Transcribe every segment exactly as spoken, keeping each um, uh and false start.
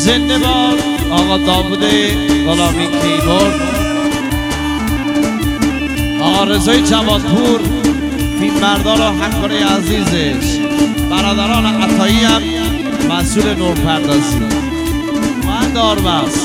زنده باد آقا داوود غلامی کیبورد، آقا رضای جوادپور فیلمبردار و همکار عزیزش، برادران عطایی هم مسئول نورپردازی و داربست.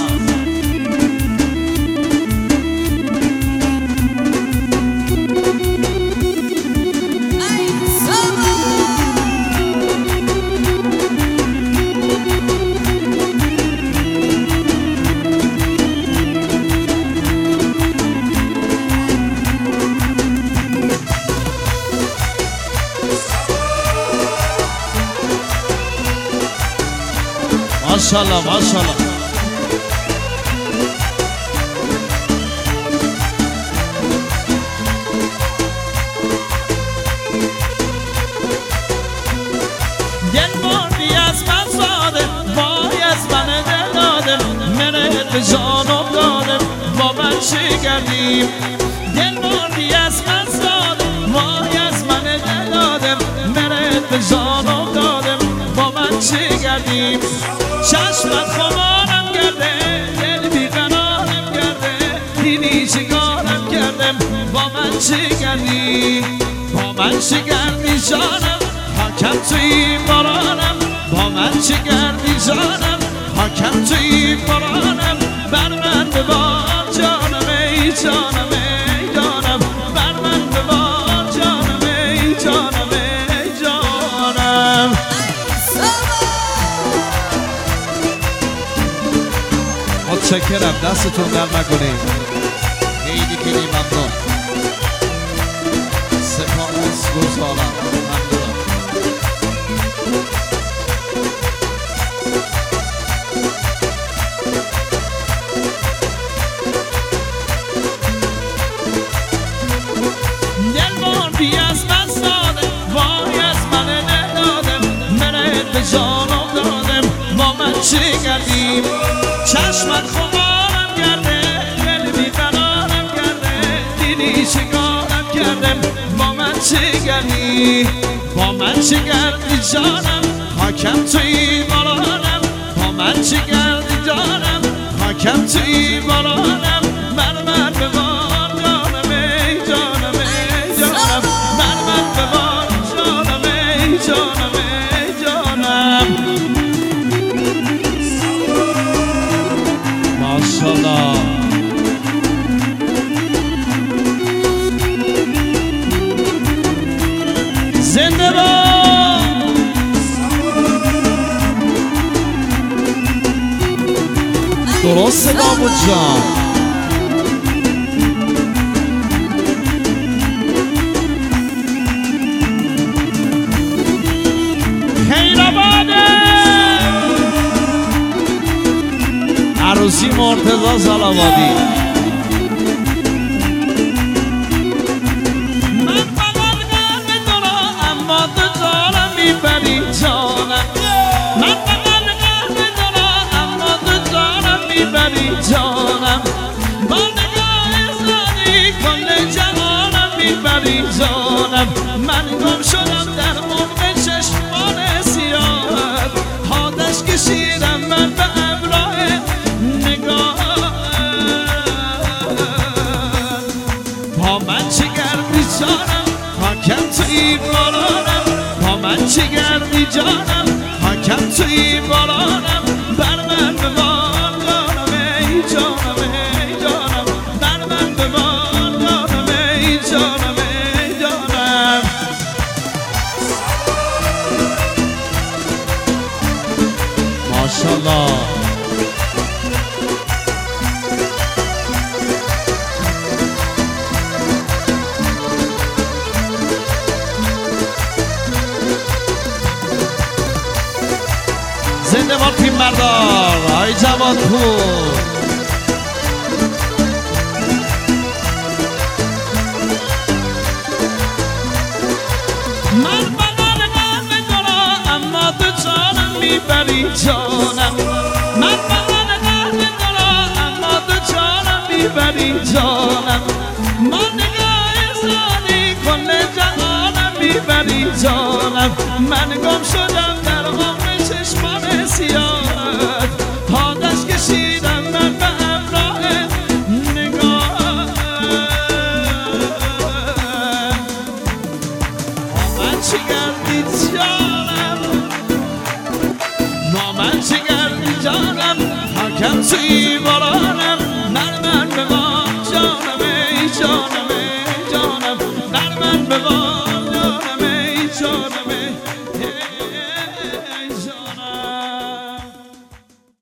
ماشاءالله ماشاءالله. دل بردی از من ساده، وای از من دل داده، منت به جانم داده، با من چی کردیم؟ دل بردی از من ساده، وای از من دل داده، منت به جانم داده، با من چی کردیم؟ چشمت خمارم کرده، دل بیقرارم کرده، دیدی چیکارم کردم، با من چی کردی؟ با من چی کردی جانم، حاکم توی بارانم، با من چی کردی جانم، حاکم توی بارانم، بر من ببار جانم ای جانم ای جانم، بر من ببار جانم ای جانم ای جانم. متشکرم، دستتون در نکنیم، خیلی خیلی ممنون، سپاس گزارم، ممنونم. دل بردی از من ساده، وای از من دل دادم، منت به جانم دادم، با من چی کردیم؟ چشمت خمارم کرده، دل بیقرارم کرده، دیدی چیکارم کردم، با من چی کردی؟ با من چی کردی جانم، حاکم توی بارانم، با من چی کردی جانم، حاکم توی بارانم، بر من ببار جانم ای جانم ای جانم، بر من ببار جانم ای جانم ای جانم. ماشاءالله. زنده باد. درسته داوود جان. خیر آباده عروسی مرتضی زالابادی. من فقط قلب تو را اما تو دارم میبری جانم، من فقط قلب تو را اما تو دارم میبری جانم، با نگاه زادی کل جهانم میبری جانم، من گم شدم در مرغ چشمان سیاهت، آتش کشیدم من به ابراه نگاه، با من چه کردی جانم، حاکم توی بارانم، با من چه کردی جانم، حاکم توی بارانم، بر من ببار جانم ای جانم ای جانم، بر من ببار جانم ای جانم ای جانم. ماشاءالله. زنده باد فیلمبردار آقای جوادپور. من فقط قلب تو را اما تو جانم میبری جانم، من فقط قلب تو را اما تو جانم میبری جانم، ما نگاه زادی کل جهانم میبری جانم، من گم شدم در عمر چشمان سیاهت، زیبا